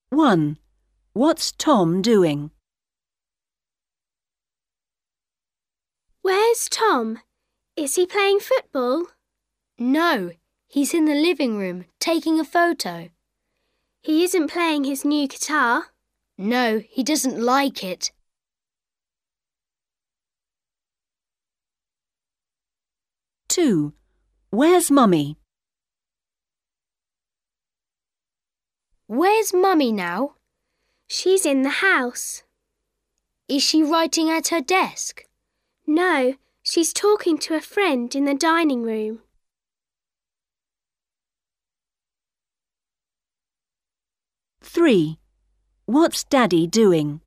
1. What's Tom doing? Where's Tom? Is he playing football? No, he's in the living room taking a photo. He isn't playing his new guitar. No, he doesn't like it. 2. Where's Mummy? Where's Mummy now? She's in the house. Is she writing at her desk? No, she's talking to a friend in the dining room. 3. What's Daddy doing?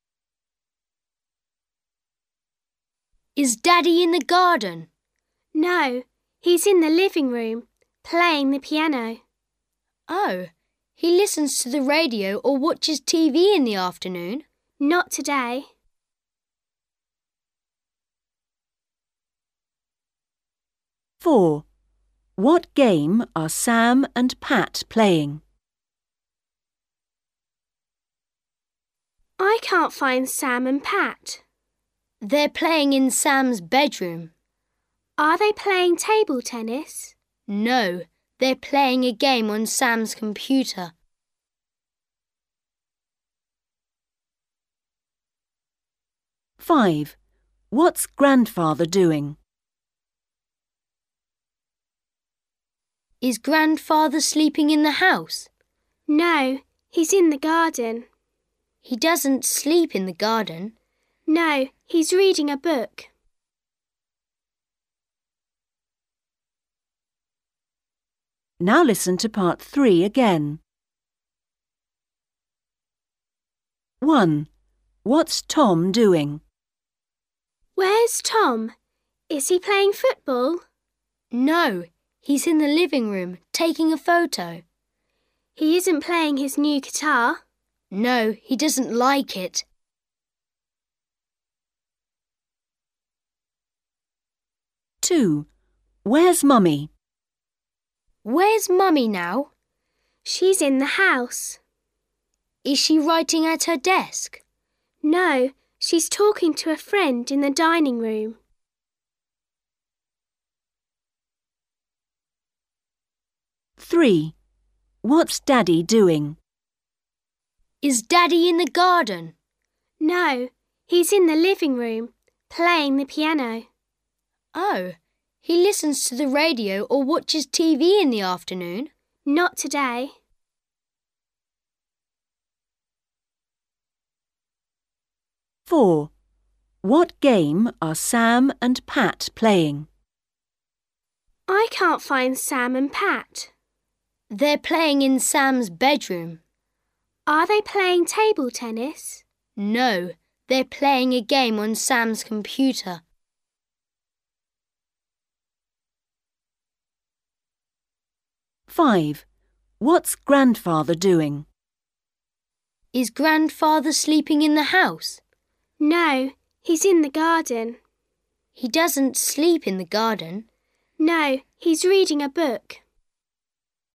Is Daddy in the garden? No, he's in the living room, playing the piano. Oh, he listens to the radio or watches TV in the afternoon? Not today. 4. What game are Sam and Pat playing? I can't find Sam and Pat. They're playing in Sam's bedroom. Are they playing table tennis? No, they're playing a game on Sam's computer. 5. What's Grandfather doing? Is Grandfather sleeping in the house? No, he's in the garden. He doesn't sleep in the garden. No, he's reading a book. Now listen to part 3 again. 1. What's Tom doing? Where's Tom? Is he playing football? No, he's in the living room taking a photo. He isn't playing his new guitar. No, he doesn't like it. 2. Where's Mummy? Where's Mummy now? She's in the house. Is she writing at her desk? No, she's talking to a friend in the dining room. 3. What's Daddy doing? Is Daddy in the garden? No, he's in the living room, playing the piano. Oh, he listens to the radio or watches TV in the afternoon? Not today. 4. What game are Sam and Pat playing? I can't find Sam and Pat. They're playing in Sam's bedroom. Are they playing table tennis? No, they're playing a game on Sam's computer. 5. What's Grandfather doing? Is Grandfather sleeping in the house? No, he's in the garden. He doesn't sleep in the garden. No, he's reading a book.